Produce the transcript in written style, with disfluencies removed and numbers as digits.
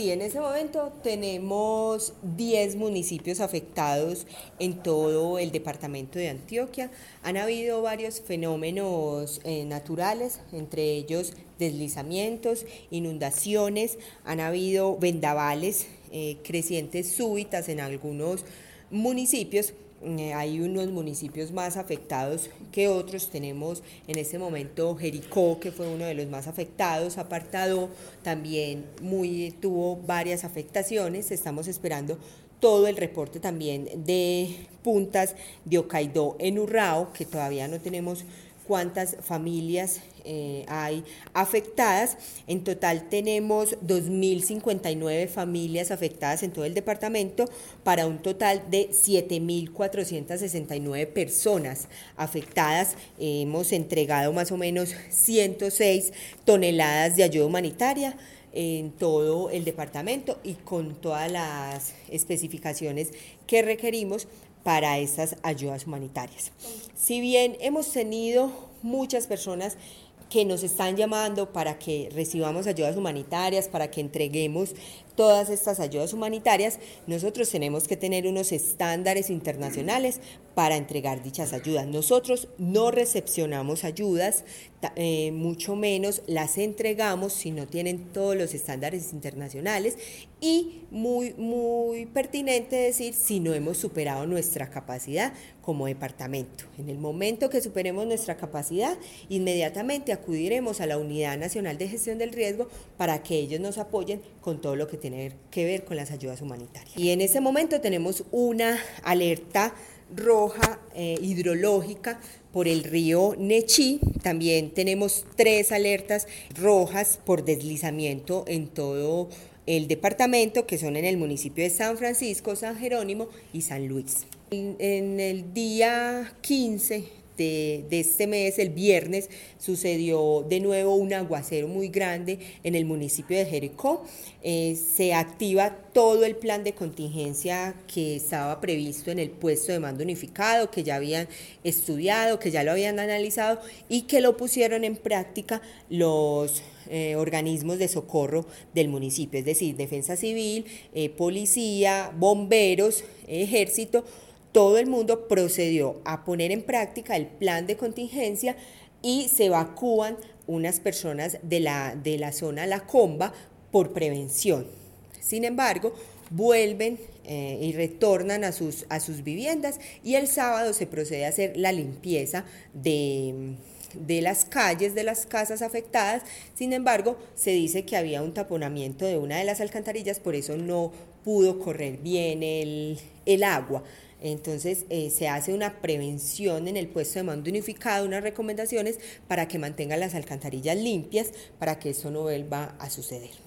Y en ese momento tenemos 10 municipios afectados en todo el departamento de Antioquia. Han habido varios fenómenos naturales, entre ellos deslizamientos, inundaciones, han habido vendavales, crecientes súbitas en algunos municipios. Hay unos municipios más afectados que otros. Tenemos en este momento Jericó, que fue uno de los más afectados. Apartado también tuvo varias afectaciones. Estamos esperando todo el reporte también de puntas de Ocaidó en Urrao, que todavía no tenemos cuántas familias hay afectadas. En total tenemos 2.059 familias afectadas en todo el departamento, para un total de 7.469 personas afectadas. Hemos entregado más o menos 106 toneladas de ayuda humanitaria en todo el departamento y con todas las especificaciones que requerimos para estas ayudas humanitarias. Si bien hemos tenido muchas personas que nos están llamando para que recibamos ayudas humanitarias, para que entreguemos todas estas ayudas humanitarias, nosotros tenemos que tener unos estándares internacionales para entregar dichas ayudas. Nosotros no recepcionamos ayudas, mucho menos las entregamos si no tienen todos los estándares internacionales, y muy pertinente decir si no hemos superado nuestra capacidad como departamento. En el momento que superemos nuestra capacidad, inmediatamente acudiremos a la Unidad Nacional de Gestión del Riesgo para que ellos nos apoyen con todo lo que tiene que ver con las ayudas humanitarias. Y en ese momento tenemos una alerta roja hidrológica por el río Nechí. También tenemos 3 alertas rojas por deslizamiento en todo el departamento, que son en el municipio de San Francisco, San Jerónimo y San Luis. En el día 15 de este mes, el viernes, sucedió de nuevo un aguacero muy grande en el municipio de Jericó. Se activa todo el plan de contingencia que estaba previsto en el puesto de mando unificado, que ya habían estudiado, que ya lo habían analizado y que lo pusieron en práctica los organismos de socorro del municipio, es decir, Defensa Civil, Policía, Bomberos, Ejército. Todo el mundo procedió a poner en práctica el plan de contingencia y se evacúan unas personas de la zona La Comba por prevención. Sin embargo, vuelven y retornan a sus viviendas, y el sábado se procede a hacer la limpieza de las calles de las casas afectadas. Sin embargo, se dice que había un taponamiento de una de las alcantarillas, por eso no pudo correr bien el agua. Entonces se hace una prevención en el puesto de mando unificado, unas recomendaciones para que mantengan las alcantarillas limpias, para que eso no vuelva a suceder.